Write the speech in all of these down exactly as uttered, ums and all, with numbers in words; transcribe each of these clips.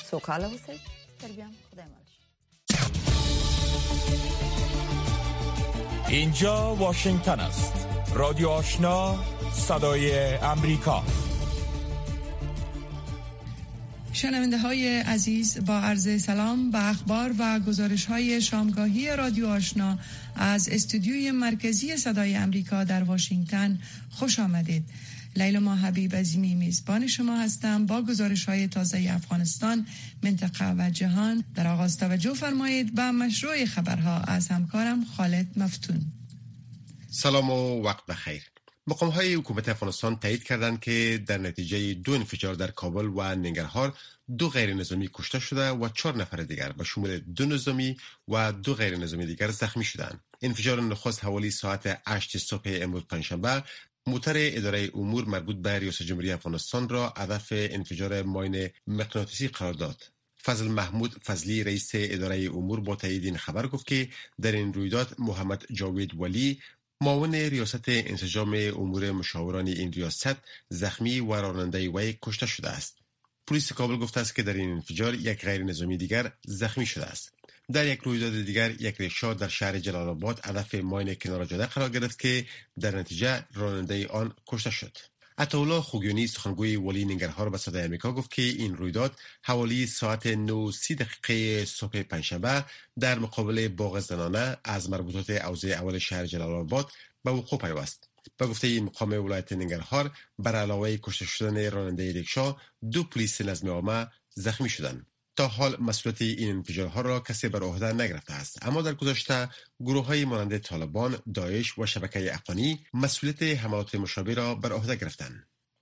سوکاله اوسئ. تربیام خدای مالش. اینجا واشنگتن است. رادیو آشنا، صدای امریکا. شنونده های عزیز، با عرض سلام به اخبار و گزارش های شامگاهی رادیو آشنا از استودیوی مرکزی صدای امریکا در واشنگتن خوش آمدید. لیلا حبیب عظیمی میزبان شما هستم با گزارش های تازه افغانستان، منطقه و جهان. در آغاز توجه فرمایید به مشروع خبرها از همکارم خالد مفتون. سلام و وقت بخیر. مقام‌های حکومت افغانستان تایید کردند که در نتیجه دو انفجار در کابل و ننگرهار دو غیر نظامی کشته شده و چهار نفر دیگر به شمول دو نظامی و دو غیر نظامی دیگر زخمی شدند. انفجار نخست حوالی ساعت هشت صبح امروز پنجشنبه موتر اداره امور مربوط به ریاست جمهوری افغانستان را هدف انفجار ماین مغناطیسی قرار داد. فضل محمود فضلی رئیس اداره امور با تایید این خبر گفت که در این رویداد محمد جاوید ولی معاون ریاست انسجام امور مشاوران این ریاست زخمی و راننده وی کشته شده است. پلیس کابل گفته است که در این انفجار یک غیر نظامی دیگر زخمی شده است. در یک رویداد دیگر یک ریکشا در شهر جلال آباد هدف ماین کنار جاده قرار گرفت که در نتیجه راننده آن کشته شد. عطاالله خوگیانی سخنگوی ولی ننگرهار به صدای آمریکا گفت که این رویداد حوالی ساعت نه و سی دقیقه صبح پنجشنبه در مقابل باغ زنانه از مربوطات حوزه اول شهر جلال آباد به وقوع پیوست. به گفته این مقام ولایت ننگرهار، بر علاوه کشته شدن راننده ریکشا، دو پلیس نظم عامه زخمی شدند. تا حال مسئولیت این انفجارها را کسی بر عهده نگرفته است، اما در گذشته گروه‌های مانند طالبان، داعش و شبکه افغانی مسئولیت حملات مشابه را بر عهده گرفتند.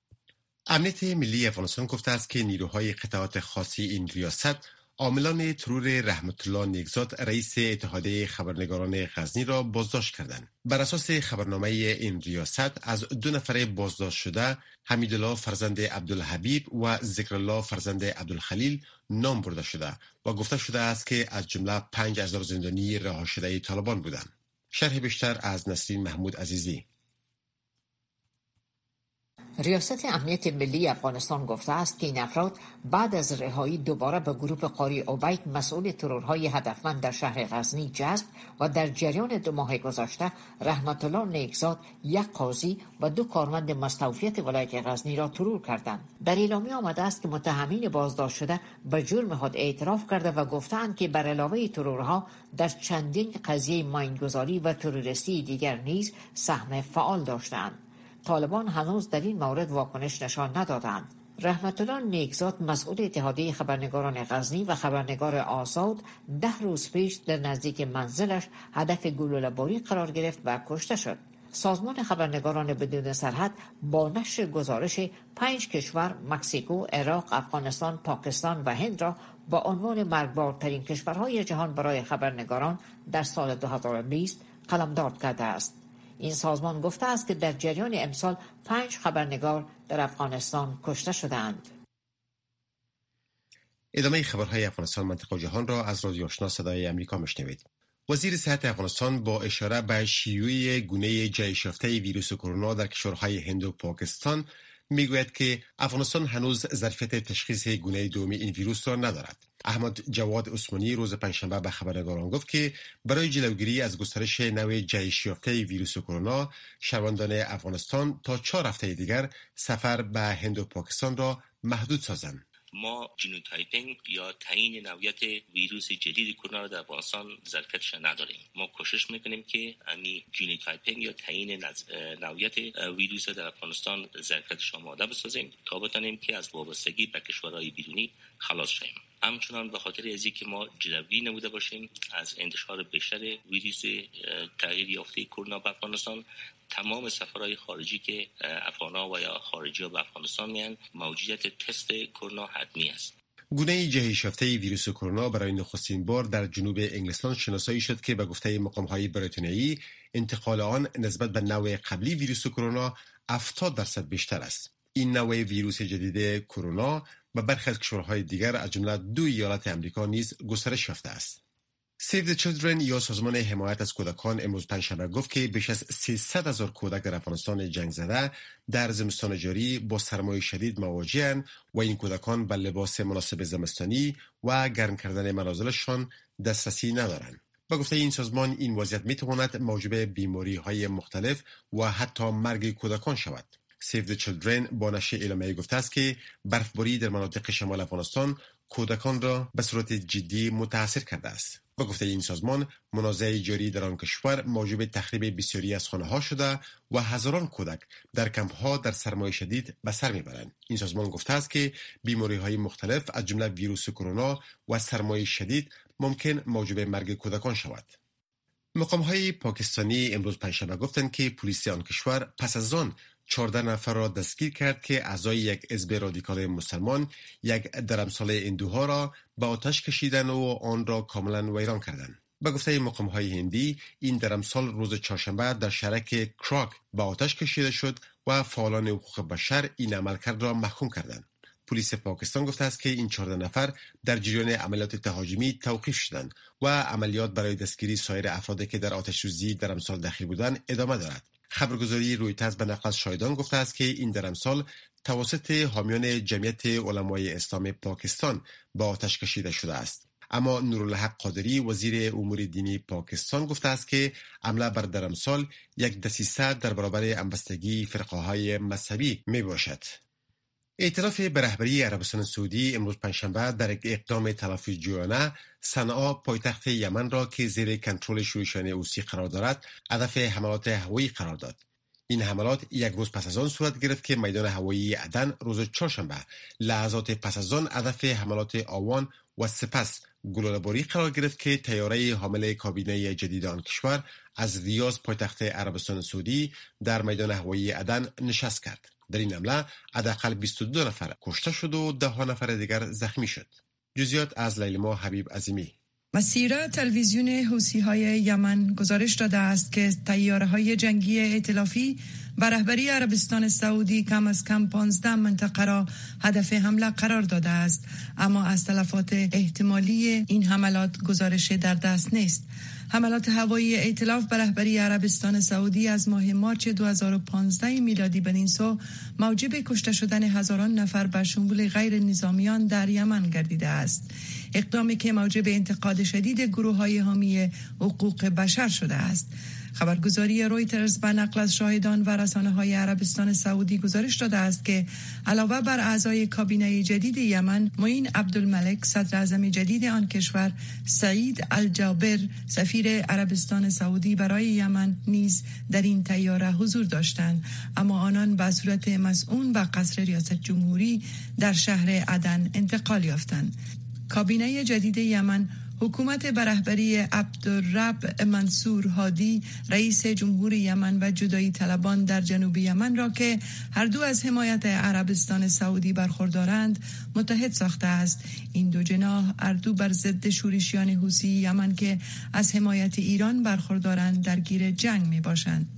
امنیت ملی افغانستان گفته است که نیروهای قطعات خاصی این ریاست عاملان ترور رحمت الله نیکزاد رئیس اتحادیه خبرنگاران غزنی را بازداشت کردند. بر اساس خبرنامه این ریاست از دو نفر بازداشت شده حمیدالله فرزند عبدالحبیب و ذکرالله فرزند عبدالخلیل نام برده شده و گفته شده است که از جمله پنج هزار زندانی رها شده طالبان بودند. شرح بیشتر از نسرین محمود عزیزی. ریاست امنیت ملی افغانستان گفته است که این افراد بعد از رهایی دوباره به گروه قاری عبید مسئول ترورهای هدفمند در شهر غزنی جذب و در جریان دو ماه گذشته رحمت الله نیکزاد، یک قاضی و دو کارمند مستوفیت ولایت غزنی را ترور کردند. در اعلامیه آمده است که متهمین بازداشت شده به جرم خود اعتراف کرده و گفتند که بر علاوه ترورها در چندین قضیه ماینگذاری و تروریستی دیگر نیز سهم فعال داشتند. طالبان هنوز در این مورد واکنش نشان ندادند. رحمت الله نیکزاد مسئول اتحادیه خبرنگاران غزنی و خبرنگار آزاد ده روز پیش در نزدیک منزلش هدف گلوله‌باری قرار گرفت و کشته شد. سازمان خبرنگاران بدون سرحد با نشر گزارش پنج کشور مکزیکو، عراق، افغانستان، پاکستان و هند را با عنوان مرگبارترین کشورهای جهان برای خبرنگاران در سال دو هزار و بیست قلمداد کرده است. این سازمان گفته است که در جریان امسال پنج خبرنگار در افغانستان کشته شدند. ادامه خبرهای افغانستان، منطقه و جهان را از رادیو آشنا صدای امریکا میشنوید. وزیر صحت افغانستان با اشاره به شیوع گونه جهش یافته ویروس کرونا در کشورهای هند و پاکستان میگوید که افغانستان هنوز ظرفیت تشخیص گونه دوم این ویروس را ندارد. احمد جواد عثمانی روز پنجشنبه به خبرنگاران گفت که برای جلوگیری از گسترش نوع جهش یافته ویروس کرونا، شهروندان افغانستان تا چهار هفته دیگر سفر به هند و پاکستان را محدود سازند. ما جینوتایپینگ یا تعیین نوعیت ویروس جدید کرونا را در افغانستان ظرفیتش نداریم. ما کوشش میکنیم که امی جینوتایپینگ یا تعیین نوعیت ویروس در افغانستان ظرفیتش آماده بسازیم تا بتونیم که از وابستگی به کشورهای بیرونی خلاص شویم. همچنان به خاطر ازی که ما جلوگیری نموده باشیم از انتشار بیشتر ویروس تغییر یافته کرونا به افغانستان، تمام سفرهای خارجی که افغان‌ها و یا خارجی‌ها به افغانستان میان موجودیت تست کرونا حتمی است. گونه جهش یافته ویروس کرونا برای نخستین بار در جنوب انگلستان شناسایی شد که به گفته مقام‌های بریتانیایی انتقال آن نسبت به نوع قبلی ویروس کرونا هفتاد درصد بیشتر است. این نوع ویروس جدید کرونا به برخی از کشورهای دیگر از جمله دو ایالت آمریکا نیز گسترش یافته است. Save the Children یا سازمان حمایت از کودکان امروز پنجشنبه گفت که بیش از سیصد هزار کودک در افغانستان جنگ زده در زمستان جاری با سرمای شدید مواجه‌اند و این کودکان به لباس مناسب زمستانی و گرم کردن منازلشان دسترسی ندارند. با گفته این سازمان این وضعیت میتواند موجب بیماری‌های مختلف و حتی مرگ کودکان شود. Save the Children با نشر اعلامیه گفته است که برفباری در مناطق شمال افغانستان کودکان را به صورت جدی متاثر کرده است. با گفته این سازمان منازعه جاری در آن کشور موجب تخریب بسیاری از خانه‌ها شده و هزاران کودک در کمپ‌ها در سرمای شدید به سر میبرند. این سازمان گفته است که بیماری‌های مختلف از جمله ویروس کرونا و سرمای شدید ممکن موجب مرگ کودکان شود. مقام‌های پاکستانی امروز پنجشنبه گفتند که پلیس آن کشور پس از آن چهارده نفر را دستگیر کرد که اعضای یک حزب رادیکال مسلمان یک درمسال هندوها را به آتش کشیدند و آن را کاملا ویران کردند. به گفته مقام‌های هندی این درمسال روز چهارشنبه در شهرک کراک به آتش کشیده شد و فعالان حقوق بشر این عملکرد را محکوم کردند. پلیس پاکستان گفته است که این چهارده نفر در جریان عملیات تهاجمی توقیف شدند و عملیات برای دستگیری سایر افرادی که در آتش‌سوزی درمسال دخیل بودند ادامه دارد. خبرگزاری رویترز به نقل از شاهدان گفته است که این درمسال توسط حامیان جمعیت علمای اسلام پاکستان به آتش کشیده شده است. اما نورالحق قادری وزیر امور دینی پاکستان گفته است که حمله بر درمسال یک دسیسه در برابر همبستگی فرقه‌های مذهبی می باشد. ائتلاف به رهبری عربستان سعودی امروز پنجشنبه در یک اقدام تلافی جویانه صنعا پایتخت یمن را که زیر کنترل شورشیان حوثی قرار دارد هدف حملات هوایی قرار داد. این حملات یک روز پس از آن صورت گرفت که میدان هوایی عدن روز چهارشنبه لحظات پس از آن هدف حملات آوان و سپس گلوله‌باری قرار گرفت که طیاره حامل کابینه جدید آن کشور از ریاض پایتخت عربستان سعودی در میدان هوایی عدن نشست کرد. در این حمله حداقل بیست و دو نفر کشته شد و ده ها نفر دیگر زخمی شد. جزئیات از لیلما حبیب عظیمی. مسیره تلویزیون حوثی‌های یمن گزارش داده است که طیاره‌های جنگی ائتلافی به رهبری عربستان سعودی کم از کم پانزده منطقه را هدف حمله قرار داده است، اما از تلفات احتمالی این حملات گزارش در دست نیست. حملات هوایی ائتلاف به رهبری عربستان سعودی از ماه مارچ دو هزار و پانزده میلادی به این سو موجب کشته شدن هزاران نفر به شمول غیر نظامیان در یمن گردیده است. اقدامی که موجب انتقاد شدید گروه‌های حامی حقوق بشر شده است. خبرگزاری رویترز به نقل از شاهدان و رسانه‌های عربستان سعودی گزارش داده است که علاوه بر اعضای کابینه جدید یمن، معین عبدالملک صدر اعظم جدید آن کشور، سعید الجابر سفیر عربستان سعودی برای یمن نیز در این طیاره حضور داشتند، اما آنان به صورت مسئول به قصر ریاست جمهوری در شهر عدن انتقال یافتند. کابینه جدید یمن حکومت به رهبری عبدالرب منصور هادی رئیس جمهور یمن و جدایی طلبان در جنوب یمن را که هر دو از حمایت عربستان سعودی برخوردارند متحد ساخته است. این دو جناح هر دو بر ضد شورشیان حوثی یمن که از حمایت ایران برخوردارند درگیر جنگ می باشند.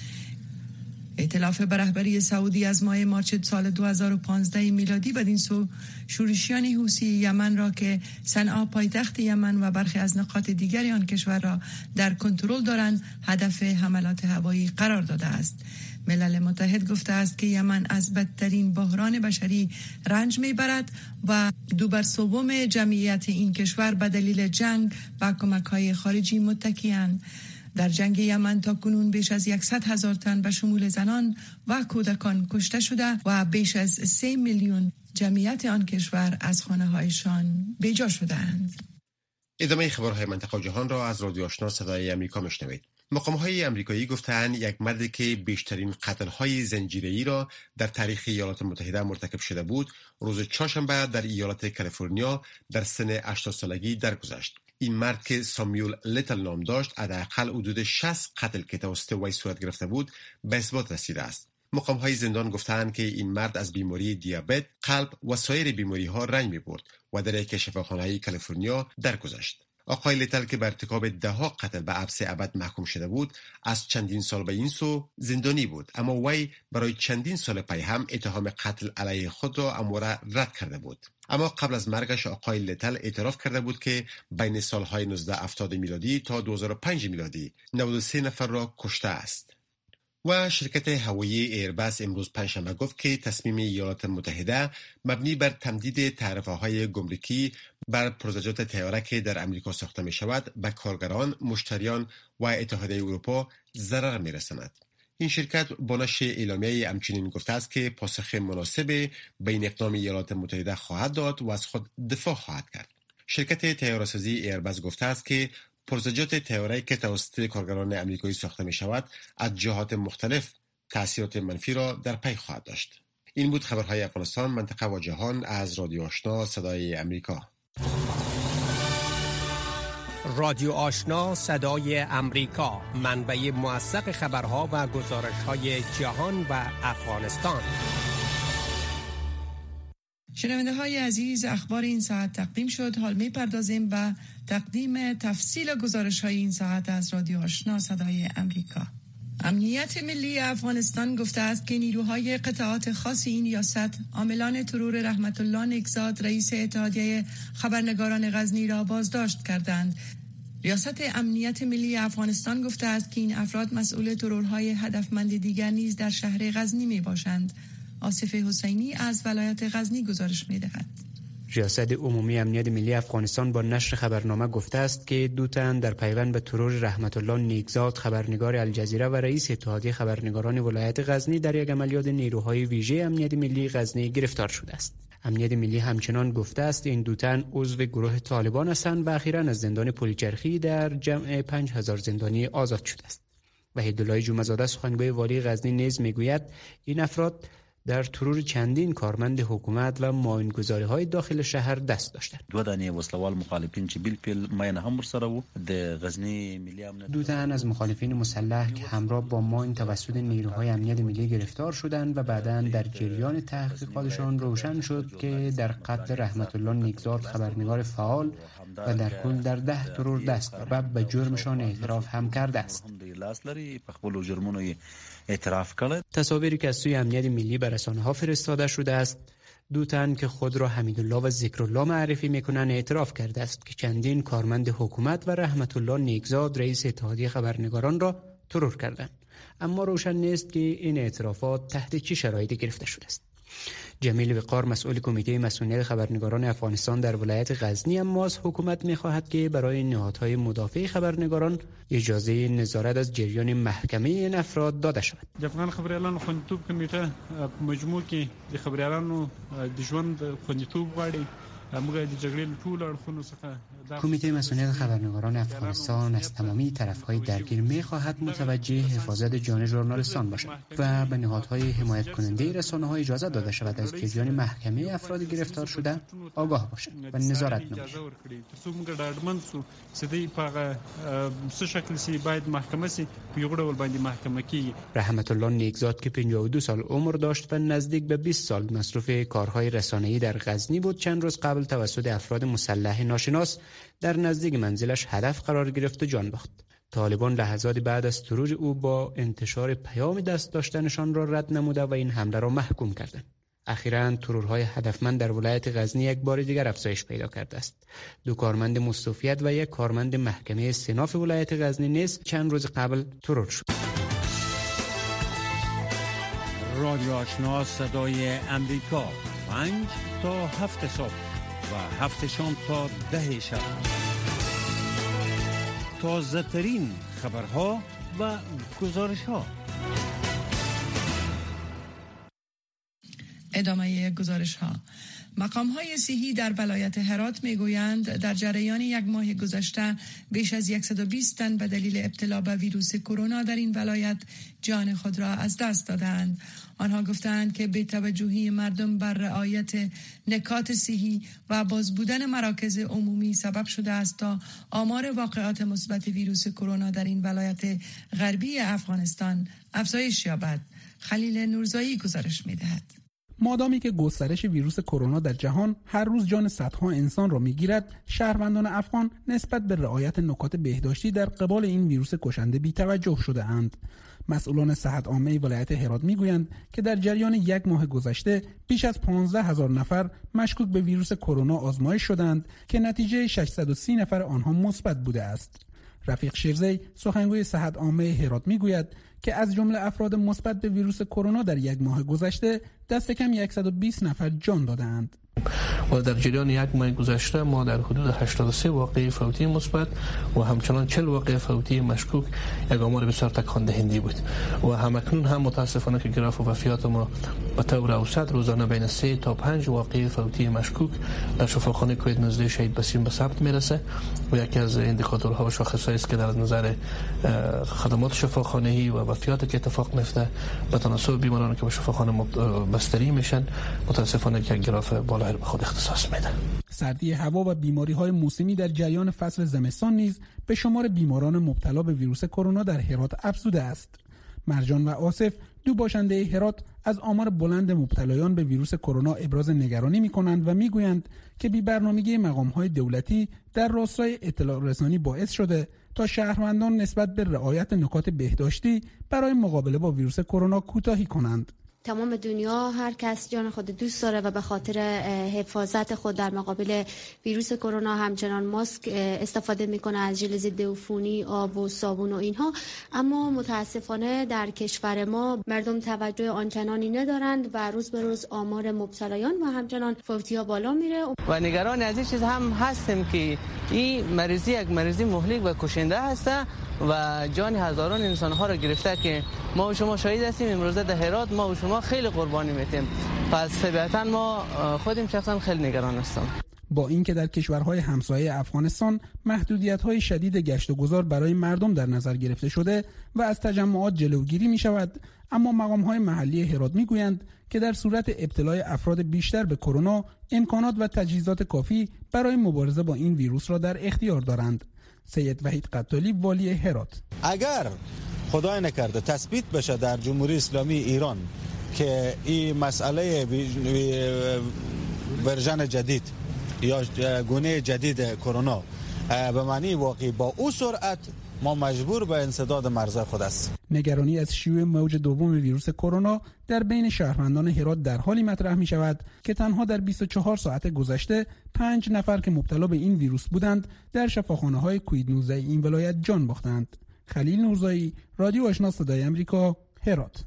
ائتلاف به رهبری سعودی از ماه مارچ سال دو هزار و پانزده میلادی بدین سو شورشیان حوثی یمن را که صنعا پایتخت یمن و برخی از نقاط دیگر آن کشور را در کنترل دارند هدف حملات هوایی قرار داده است. ملل متحد گفته است که یمن از بدترین بحران بشری رنج میبرد و دو بر سوم جمعیت این کشور به دلیل جنگ و کمک‌های خارجی متکی‌اند. در جنگ یمن تا کنون بیش از صد هزار تن به شمول زنان و کودکان کشته شده و بیش از سه میلیون جمعیت آن کشور از خانه‌هایشان بیجا شدند. ادامه خبرهای منطقه و جهان را از رادیو آشنا صدای آمریکا میشنوید. مقام‌های آمریکایی گفتند یک مردی که بیشترین قتل‌های زنجیره‌ای را در تاریخ ایالات متحده مرتکب شده بود، روز چهارشنبه در ایالت کالیفرنیا در سن هشتاد سالگی درگذشت. این مرد که سامیول لیتل نام داشت، حداقل حدود شصت قتل که توسط وی صورت گرفته بود به اثبات رسیده است. مقام‌های زندان گفتند که این مرد از بیماری دیابت، قلب و سایر بیماری‌ها رنج می‌برد و در یک شفاخانه کالیفرنیا درگذشت. آقای لیتل که بر ارتکاب دهها قتل به حبس ابد محکوم شده بود، از چندین سال به این سو زندانی بود، اما وی برای چندین سال پی هم اتهام قتل علیه خود را اموره رد کرده بود. اما قبل از مرگش آقای لیتل اعتراف کرده بود که بین سالهای نوزده هفتاد میلادی تا دو هزار و پنج میلادی نود و سه نفر را کشته است. و شرکت هوایی ایرباس امروز پنجشنبه گفت که تصمیم ایالات متحده مبنی بر تمدید تعرفه‌های گمرکی بر پروژه‌جات طیاره که در امریکا ساخته می شود به کارگران، مشتریان و اتحادیه اروپا ضرر می رساند. این شرکت با نشر اعلامیه همچنین گفته است که پاسخ مناسب به این اقدام ایالات متحده خواهد داد و از خود دفاع خواهد کرد. شرکت طیاره‌سازی ایرباس گفته است که پروژه‌جات طیاره‌ای که توسط کارگران امریکایی ساخته می شود از جهات مختلف تأثیرات منفی را در پی خواهد داشت. این بود خبرهای افغانستان، منطقه و جهان از رادیو آشنا صدای امریکا. رادیو آشنا صدای امریکا، منبع موثق خبرها و گزارش‌های جهان و افغانستان. شنونده های عزیز، اخبار این ساعت تقدیم شد. حال می پردازیم به تقدیم تفصیل گزارش های این ساعت از رادیو آشنا صدای امریکا. امنیت ملی افغانستان گفته است که نیروهای قطعات خاص این ریاست عاملان ترور رحمت الله نیکزاد رئیس اتحادیه خبرنگاران غزنی را بازداشت کردند. ریاست امنیت ملی افغانستان گفته است که این افراد مسئول ترورهای هدفمند دیگر نیز در شهر غزنی می باشند. آصف حسینی از ولایت غزنی گزارش می دهد. ریاست عمومی امنیت ملی افغانستان با نشر خبرنامه گفته است که دو تن در پیوند به ترور رحمت الله نیکزاد خبرنگار الجزیره و رئیس اتحادیه خبرنگاران ولایت غزنی در یک عملیات نیروهای ویژه امنیت ملی غزنی گرفتار شده است. امنیت ملی همچنان گفته است این دو تن عضو گروه طالبان هستند و اخیراً از زندان پلیچرخی در جمع پنج هزار زندانی آزاد شده است. وحیدالله جمعه‌زاده سخنگوی والی غزنی نیز میگوید این افراد در ترور چندین کارمند حکومت و معاین‌گذاری‌های داخل شهر دست داشتند. دو دانه وسلوال مخالفین چې بیل پیل ماین هم ورسره وو د غزنی ملی امنیت دو تن از مخالفین مسلح که همراه با ماین توسط نیروهای امنیت ملی گرفتار شدند و بعداً در جریان تحقیقاتشان روشن شد که در قتل رحمت الله نیکزاد خبرنگار فعال و در کل در ده ترور دست و به جرمشان اعتراف هم کرده است. تصاویری که از سوی امنیت ملی به رسانه‌ها فرستاده شده است، دو تن که خود را حمیدالله و ذکرالله معرفی میکنند اعتراف کرده است که چندین کارمند حکومت و رحمت الله نیکزاد رئیس اتحادیه خبرنگاران را ترور کردند، اما روشن نیست که این اعترافات تحت چه شرایطی گرفته شده است. جمیل وقار مسئول کمیته مسئولیت خبرنگاران افغانستان در ولایت غزنی اما از حکومت می‌خواهد که برای نهادهای مدافع خبرنگاران اجازه نظارت از جریان محکمه این افراد داده شود. د افغان خبريالانو خوندیتوب کمیټه مجموع کې د خبريالانو د ژوند خوندیتوب غواړي. کمیته مسئولیت خبرنگاران افغانستان از تمامی طرف‌های درگیر می‌خواهد متوجه حفاظت جان ژورنالیستان باشد و به نهادهای حمایت کننده رسانه‌ها اجازه داده شود از جریان محکمه افراد گرفتار شده آگاه باشند و نظارت نمایند. رحمت الله نیکزاد که پنجاه و دو سال عمر داشت و نزدیک به بیست سال مصروف کارهای رسانه‌ای در غزنی بود، چند روز قبل توسط افراد مسلح ناشناس در نزدیک منزلش هدف قرار گرفت و جان باخت. طالبان لحظات بعد از ترور او با انتشار پیام دست داشتنشان را رد نموده و این حمله را محکوم کردند. اخیراً ترورهای هدفمند در ولایت غزنی یک بار دیگر افزایش پیدا کرده است. دو کارمند مستوفیت و یک کارمند محکمه صناف ولایت غزنی نیز چند روز قبل ترور شد. رادیو آشنا صدای امریکا، پنج تا هفت صبح و هفت شام تا ده شب. تازه ترین خبرها و گزارش ها. ادامه گزارش ها. مقام های صحی در ولایت هرات می گویند در جریان یک ماه گذشته بیش از صد و بیست تن به دلیل ابتلا به ویروس کرونا در این ولایت جان خود را از دست دادند. آنها گفتند که بی توجهی مردم بر رعایت نکات صحی و باز بودن مراکز عمومی سبب شده است تا آمار واقعات مثبت ویروس کرونا در این ولایت غربی افغانستان افزایش یابد. خلیل نورزایی گزارش می دهد. مادامی که گسترش ویروس کرونا در جهان هر روز جان صدها انسان را میگیرد، شهروندان افغان نسبت به رعایت نکات بهداشتی در قبال این ویروس کشنده بی‌توجه شده اند. مسئولان صحت عامه ولایت هرات میگویند که در جریان یک ماه گذشته بیش از پانزده هزار نفر مشکوک به ویروس کرونا آزمایش شدند که نتیجه ششصد و سی نفر آنها مثبت بوده است. رفیق شیرزی سخنگوی صحت عامه هرات میگوید که از جمله افراد مثبت به ویروس کرونا در یک ماه گذشته دست کم صد و بیست نفر جان دادند. و در جریان یک ماه گذشته ما در حدود هشتاد و سه واقعه فوتی مثبت و همچنان چهل واقعه فوتی مشکوک، یک آمار بسیار تکان دهنده بود و همکنون هم متاسفانه که گراف وفیات ما به طور اوسط روزانه بین سه تا پنج واقعه فوتی مشکوک در شفاخانه کووید نوزده شهید بسیون به ثبت میرسه و یکی از اندیکاتورها و شاخصهایی است که در نظر خدمات شفاخانه‌ای و وفیات که اتفاق میفته به تناسب بیمارانی که به شفاخانه بستری میشن متاسفانه که گراف بالا به خود اختصاص میده. سردی هوا و بیماری‌های موسمی در جریان فصل زمستان نیز به شمار بیماران مبتلا به ویروس کرونا در هرات افزوده است. مرجان و آصف، دو باشنده هرات، از آمار بلند مبتلایان به ویروس کرونا ابراز نگرانی می‌کنند و می‌گویند که بی‌برنامگی مقام‌های دولتی در راستای اطلاع رسانی باعث شده تا شهروندان نسبت به رعایت نکات بهداشتی برای مقابله با ویروس کرونا کوتاهی کنند. تمام دنیا هر کس جان خود دوست داره و به خاطر حفاظت خود در مقابل ویروس کرونا همچنان ماسک استفاده میکنه، از ژل ضد عفونی، آب و صابون و اینها. اما متاسفانه در کشور ما مردم توجه آنچنانی ندارند و روز به روز آمار مبتلایان و همچنان فوتی‌ها بالا میره و نگران از این چیز هم هستیم که این مریضی یک مریضی مهلک و کشنده هست و جان هزاران انسان ها را گرفته که ما و شما شاهد هستیم. امروز در هرات ما و شما خیلی قربانی میتیم، پس طبیعتا ما خودم شخصا خیلی نگران هستم. با اینکه در کشورهای همسایه افغانستان محدودیت‌های شدید گشت و گذار برای مردم در نظر گرفته شده و از تجمعات جلوگیری می شود، اما مقام‌های محلی هرات میگویند که در صورت ابتلای افراد بیشتر به کرونا امکانات و تجهیزات کافی برای مبارزه با این ویروس را در اختیار دارند. سید وحید قطالی، والی هرات: اگر خدای نکرده تثبیت بشه در جمهوری اسلامی ایران که این مسئله ورژن جدید یا گونه جدید کرونا به معنی واقعی با او سرعت، ما مجبور به انسداد مرزهای خود است. نگرانی از شیوع موج دوم ویروس کرونا در بین شهروندان هرات در حالی مطرح می شود که تنها در بیست و چهار ساعت گذشته پنج نفر که مبتلا به این ویروس بودند در شفاخانه‌های کووید نوزده این ولایت جان باختند. خلیل نورزایی، رادیو آشنا صدای امریکا، هرات.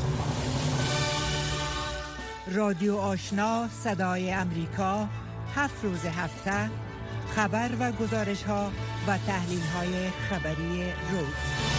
رادیو آشنا صدای امریکا، هفت روز هفته خبر و گزارش ها و تحلیل های خبری روز.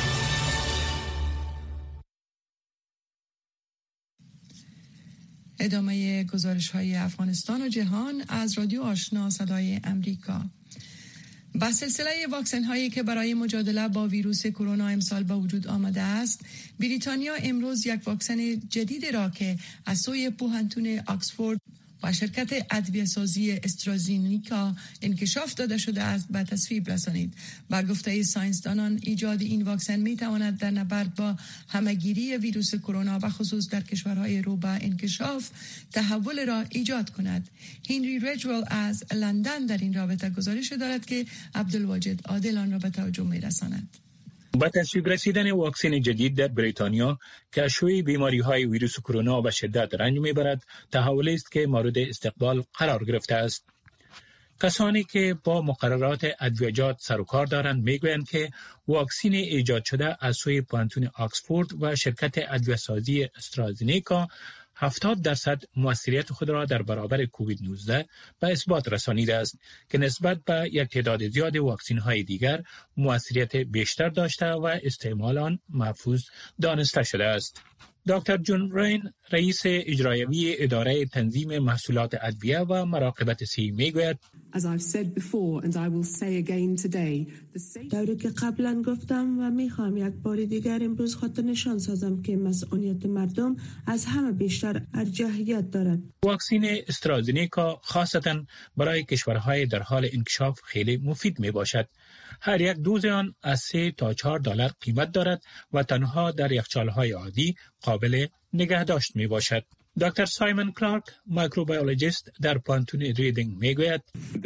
ادامه گزارش های افغانستان و جهان از رادیو آشنا صدای امریکا. با سلسله واکسن هایی که برای مجادله با ویروس کرونا امسال به وجود آمده است، بریتانیا امروز یک واکسن جدید را که از سوی پوهنتون آکسفورد و شرکت ادویه‌سازی استرازینیکا انکشاف داده شده است به تصویب رسانید. با گفته ساینسدانان، ایجاد این واکسن می تواند در نبرد با همهگیری ویروس کرونا و خصوص در کشورهای رو به انکشاف تحول را ایجاد کند. هنری رجول از لندن در این رابطه گزارش دارد که عبدالواجد عادل آن را به توجه می رساند. با تصویب رسیدن واکسن جدید در بریتانیا که از شیوع بیماری‌های ویروس کرونا به شدت رنج می‌برد، تحولی است که مورد استقبال قرار گرفته است. کسانی که با مقررات ادویه‌جات سر و کار دارند می‌گویند که واکسن ایجاد شده از سوی پوهنتون آکسفورد و شرکت ادویه‌سازی استرازینیکا هفتاد درصد موثریت خود را در برابر کووید نوزده به اثبات رسانیده است که نسبت به یک تعداد زیاد واکسن های دیگر موثریت بیشتر داشته و استعمال آن محفوظ دانسته شده است. دکتر جون رین، رئیس اجرایی اداره تنظیم محصولات ادویه و مراقبت صحی میگوید: طوری که قبلا گفتم و میخوام یک بار دیگر امروز خاطر نشان سازم که مسئولیت مردم از همه بیشتر ارجحیت دارد. واکسن استرازینیکا خاصتا برای کشورهای در حال انکشاف خیلی مفید می باشد. هر یک دوز آن از سه تا چهار دلار قیمت دارد و تنها در یخچال‌های عادی قابل نگهداشت می باشد. دکتر سایمون کلارک مایکروبیولوژیست در پانتون ریدینگ میگوید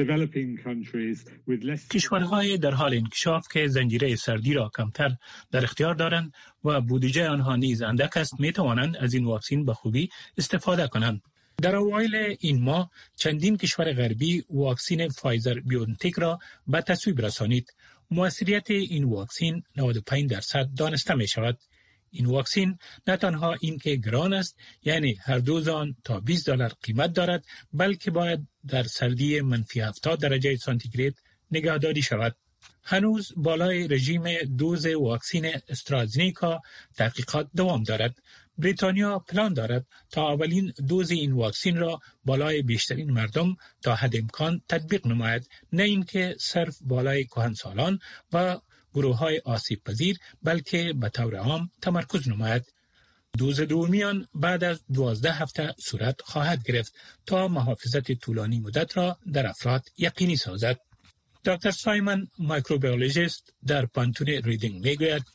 کشورهای در حال انکشاف که زنجیره سردی را کمتر در اختیار دارند و بودجه آنها نیز اندک است می توانند از این واکسن به خوبی استفاده کنند. در اوایل این ماه چندین کشور غربی واکسن فایزر بیونتک را به تصویب رسانید. موثریت این واکسن نود و پنج درصد دانسته می شود. این واکسن نه تنها این که گران است، یعنی هر دوز آن تا بیست دلار قیمت دارد، بلکه باید در سردی منفی هفتاد درجه سانتیگراد نگهداری شود. هنوز بالای رژیم دوز واکسن استرازنیکا تحقیقات دوام دارد. بریتانیا پلان دارد تا اولین دوز این واکسن را بالای بیشترین مردم تا حد امکان تطبیق نماید، نه اینکه صرف بالای کهنسالان و گروه‌های آسیب پذیر، بلکه به طور عام تمرکز نماید. دوز دومیان بعد از دوازده هفته صورت خواهد گرفت تا محافظت طولانی مدت را در افراد یقینی سازد. دکتر سایمون مایکروبیولوژیست در پانتون ریدینگ میگوید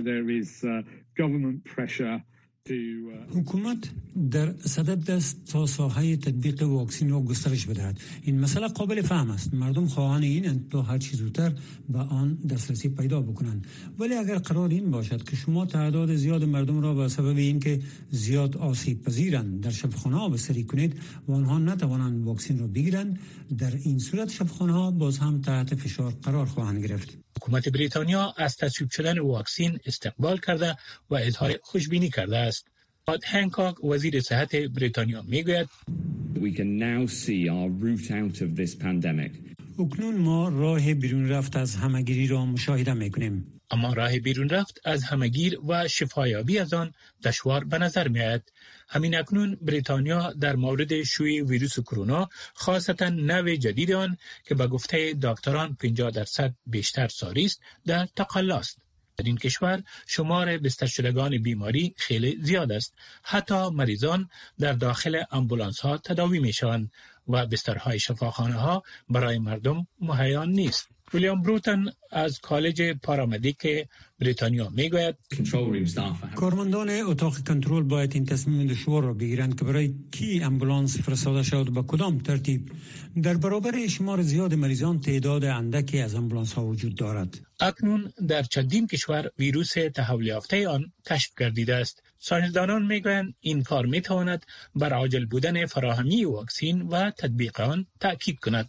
حکومت در صدد است تا ساحه تطبیق واکسن را گسترش بدهد. این مسئله قابل فهم است. مردم خواهان اینند تا هر چه زودتر به آن دسترسی پیدا بکنند. ولی اگر قرار این باشد که شما تعداد زیاد مردم را به سبب اینکه زیاد آسیب پذیرند در شفاخانه‌ها بستری کنید و آنها نتوانند واکسن را بگیرند، در این صورت شفاخانه‌ها باز هم تحت فشار قرار خواهند گرفت. حکومت بریتانیا از تصویب شدن واکسن استقبال کرده و اظهار خوشبینی کرده است. پات هنکاک وزیر صحت بریتانیا میگوید We can now see our route out of this pandemic. اکنون ما راه بیرون رفت از همه‌گیری را مشاهده می‌کنیم. اما راه بیرون رفت از همه‌گیر و شفایابی از آن دشوار به نظر می‌آید. همین اکنون بریتانیا در مورد شیوع ویروس کرونا، خاصتا نوع جدید آن که به گفته دکتران پنجاه درصد بیشتر ساری است، در تقلا است. در این کشور شمار بستر شدگان بیماری خیلی زیاد است. حتی مریضان در داخل آمبولانس ها تداوی می شوند و بسترهای شفاخانه ها برای مردم مهیا نیست. ویلیام بروتن از کالج پارامدیک بریتانیا میگوید کارمندان اتاق کنترل باید این تصمیم دشوار را بگیرند که برای کی امبولانس فرستاده شود و کدام ترتیب. در برابر شمار زیاد مریضان تعداد اندکی از امبولانس ها وجود دارد. اکنون در چندین کشور ویروس تحول یافته آن کشف گردیده است. ساینسدانان میگویند این کار میتواند بر عاجل بودن فراهمی واکسن و تطبیق آن تأکید کند.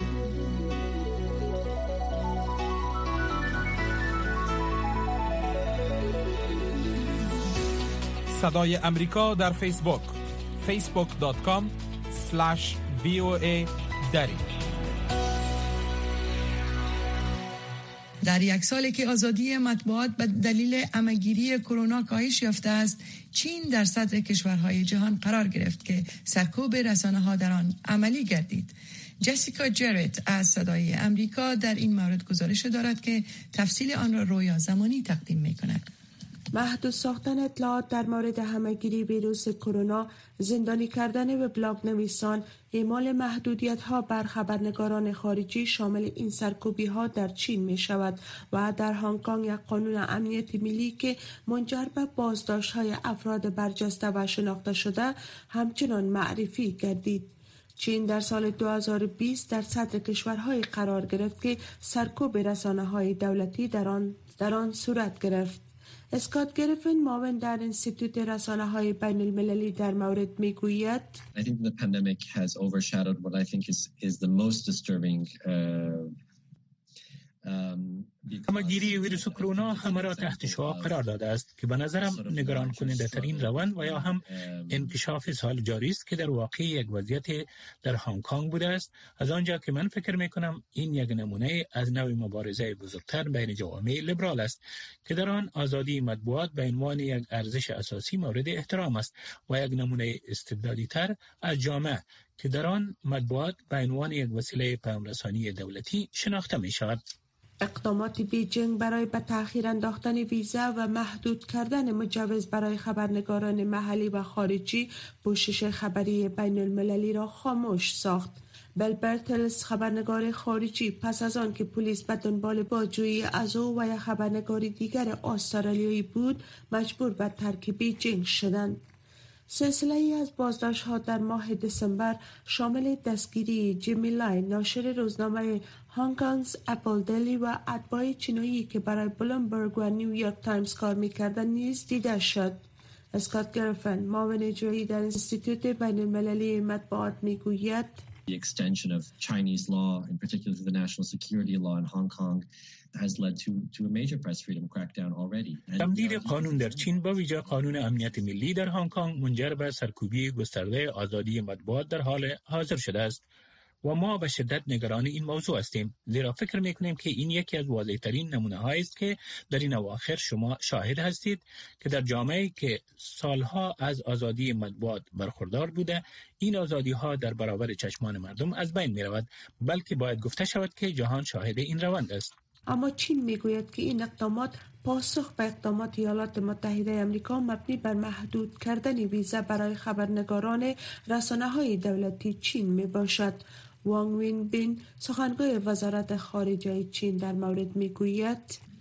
صدای امریکا در فیسبوک فیسبوک دات کام اسلش وی او ای دری. در یک سالی که آزادی مطبوعات به دلیل همه‌گیری کرونا کاهش یافته است، چین در صدر کشورهای جهان قرار گرفت که سرکوب رسانه‌ها در آن عملی گردید. جسیکا جرت از صدای امریکا در این مورد گزارش دارد که تفصیل آن را رویا زمانی تقدیم می‌کند. محدود ساختن اطلاعات در مورد همه‌گیری ویروس کرونا، زندانی کردن وبلاگ نویسان، اعمال محدودیت‌ها بر خبرنگاران خارجی شامل این سرکوبی‌ها در چین می‌شود و در هنگ کنگ یک قانون امنیت ملی که منجر به بازداشت‌های افراد برجسته و شناخته شده همچنان معرفی گردید. چین در سال دو هزار و بیست در صدر کشورهای قرار گرفت که سرکوب رسانه‌های دولتی در آن در آن صورت گرفت. اسکات گریفین معاون در انستیتوت رسانه‌های بین المللی در مورد میگوید I think the pandemic has overshadowed what I think is is the most disturbing uh, همه‌گیری ویروس کرونا همه را تحت شعاع قرار داده است که به نظرم نگران کننده ترین روند و یا هم انکشاف سال جاری است که در واقع یک وضعیت در هنگ کنگ بوده است، از آنجا که من فکر می کنم این یک نمونه از نوع مبارزه بزرگتر بین جوامع لیبرال است که در آن آزادی مطبوعات به عنوان یک ارزش اساسی مورد احترام است و یک نمونه استبدادی تر از جامعه که در آن مطبوعات به عنوان یک وسیله پیام‌رسانی دولتی شناخته می شود. اقدامات بیجینگ برای به تأخیر انداختن ویزا و محدود کردن مجوز برای خبرنگاران محلی و خارجی پوشش خبری بین المللی را خاموش ساخت. بل برتلز خبرنگار خارجی پس از آن که پلیس به دنبال بازجویی از او و یک خبرنگار دیگر استرالیایی بود مجبور به ترک بیجینگ شدند. سلسله ای از بازداشت‌ها در ماه دسامبر شامل دستگیری جیمی لای ناشر روزنامه هانگ کانگز اپل دیلی و اتباع چینایی که برای بلومبرگ و نیویورک تایمز کار می‌کردند نیز دیده شد. اسکات گرفن معاون اجرایی در انستیتوت بین المللی مطبوعات میگوید The extension of Chinese law, in particular the national security law in Hong Kong, has led to to a major press freedom crackdown already. تمدید قانون در چین با ویژه قانون امنیت ملی در هنگ کنگ منجر به سرکوبی گسترده آزادی مطبوعات در حال حاضر شده است و ما به شدت نگران این موضوع هستیم، زیرا فکر میکنیم که این یکی از واضح‌ترین نمونه‌هایی است که در این اواخر شما شاهد هستید که در جامعه‌ای که سالها از آزادی مطبوعات برخوردار بوده، این آزادی‌ها در برابر چشمان مردم از بین می‌رود، بلکه باید گفته شود که جهان شاهد این روند است. اما چین میگوید که این اقدامات پاسخ به اقدامات ایالات متحده آمریکا مبنی بر محدود کردن ویزا برای خبرنگاران رسانه‌های دولتی چین میباشد. وانگ وین بین سخنگوی وزارت خارجه چین در مورد میگوید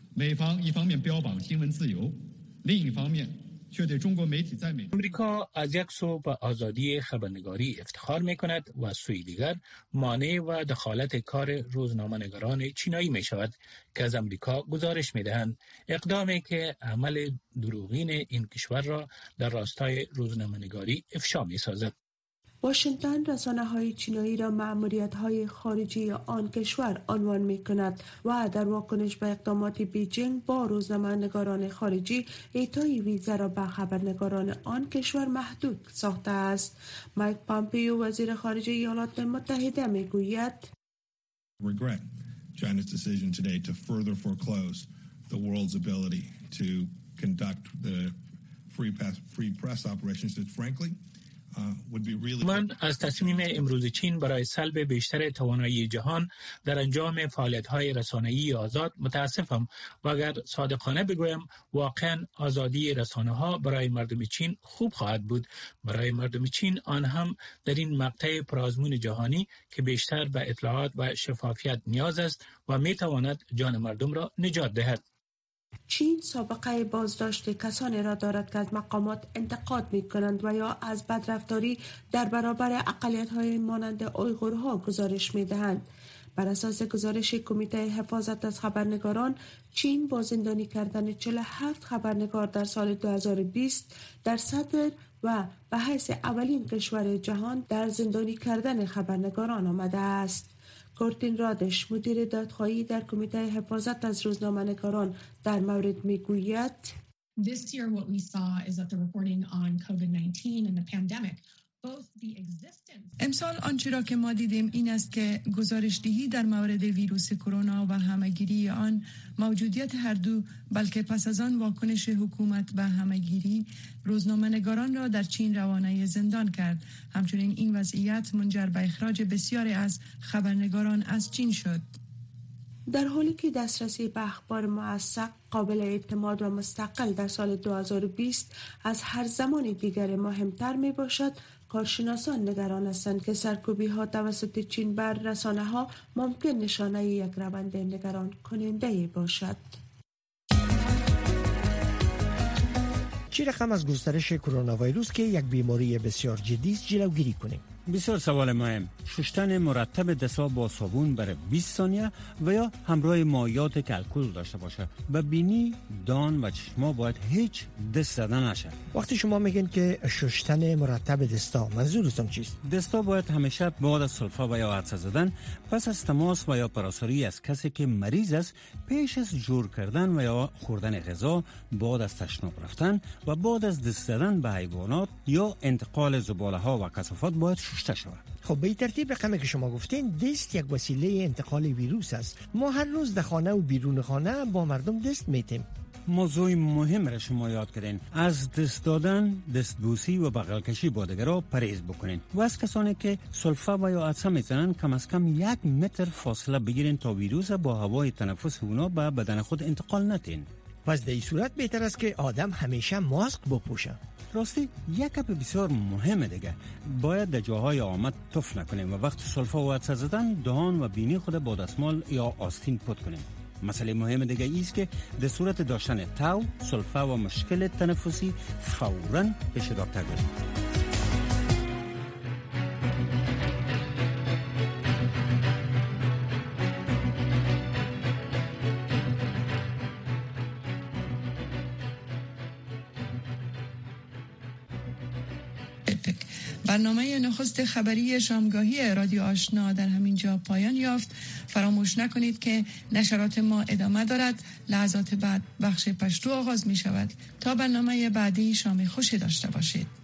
امریکا از یک سو به آزادی خبرنگاری افتخار می کند و از سوی دیگر مانع و دخالت کار روزنامه‌نگاران چینایی می شود که از امریکا گزارش می دهند، اقدامی که عمل دروغین این کشور را در راستای روزنامه‌نگاری افشا می سازد. واشنگتن رسانه‌های چینایی را مأموریت‌های خارجی آن کشور عنوان می‌کند و در واکنش به اقدامات بیجینگ با روزنامه‌نگاران خارجی اعطای ویزا را به خبرنگاران آن کشور محدود ساخته است. مایک پامپیو وزیر خارجه ایالات متحده می‌گوید regret China's decision today to further foreclose the world's ability to conduct the free press, free press operations that frankly من از تصمیم امروز چین برای سلب بیشتر توانایی جهان در انجام فعالیت‌های رسانه‌ای آزاد متاسفم و اگر صادقانه بگویم واقعا آزادی رسانه‌ها برای مردم چین خوب خواهد بود، برای مردم چین آن هم در این مقطع پرآزمون جهانی که بیشتر به اطلاعات و شفافیت نیاز است و می‌تواند جان مردم را نجات دهد. چین سابقه بازداشت کسانی را دارد که از مقامات انتقاد می کنند و یا از بدرفتاری در برابر اقلیت‌های مانند اویغورها گزارش می دهند. بر اساس گزارش کمیته حفاظت از خبرنگاران، چین با زندانی کردن چهل و هفت خبرنگار در سال دو هزار و بیست در صدر و به حیث اولین کشور جهان در زندانی کردن خبرنگاران آمده است. کورتین رادش مدیر دادخواهی در کمیته حفاظت از روزنامه‌نگاران در مورد میگوید This year what we saw is that the reporting on COVID nineteen and the pandemic امسال آنچه را که ما دیدیم این است که گزارش‌دهی در مورد ویروس کرونا و همه‌گیری آن، موجودیت هر دو، بلکه پس از آن واکنش حکومت به همه‌گیری روزنامه‌نگاران را در چین روانه زندان کرد. همچنین این وضعیت منجر به اخراج بسیاری از خبرنگاران از چین شد. در حالی که دسترسی به اخبار موثق، قابل اعتماد و مستقل در سال دو هزار و بیست از هر زمان دیگر مهمتر می باشد، کارشناسان نگران هستند که سرکوبی ها توسط چین بر رسانه ها ممکن نشانه یک روند نگران کننده باشد. چه رقم از گسترش کرونا ویروس که یک بیماری بسیار جدی است جلوگیری کنیم؟ بسیار سوال مهم. شستن مرتب دست‌ها با صابون برای بیست ثانیه و یا همراه مایعات که الکل داشته باشه. و بینی، دان و چشما باید هیچ دست زدن نشه. وقتی شما میگین که شستن مرتب دستا، منظورتون چیست؟ دستا باید همیشه بعد از سلفا و یا عطسه زدن، پس از تماس و یا پراساری از کسی که مریض است، پیش از جور کردن و یا خوردن غذا، بعد از تشناب رفتن و بعد از دست زدن به حیوانات یا انتقال زباله ها و کثافات باید شسته شود. خب به این ترتیب رقمی که شما گفتین، دست یک وسیله انتقال ویروس است. ما هر روز در خانه و بیرون خانه با مردم دست میتیم. موضوع مهم را شما یاد کردین. از دست دادن، دستبوسی و بغل کشی با دیگران پرهیز بکنین و از کسانی که سلفا و یا عطسه میزنن کم از کم یک متر فاصله بگیرین تا ویروس با هوای تنفس اونا به بدن خود انتقال نتین. پس در این صورت بهتر است که آدم همیشه ماسک بپوشه. راستی یک گپ بسیار مهمه دیگه، باید در جاهای آمد تف نکنیم و وقت سلفا و عطسه زدن دهان و بینی خود با دستمال یا آستین پاک کنیم. مسئله مهم دیگه ایست که در صورت داشتن تاو، سلفه و مشکل تنفسی فوراً پیش دکتر برید. برنامه نخست خبری شامگاهی رادیو آشنا در همین جا پایان یافت. فراموش نکنید که نشرات ما ادامه دارد. لحظات بعد بخش پشتو آغاز می شود. تا برنامه بعدی شام خوشی داشته باشید.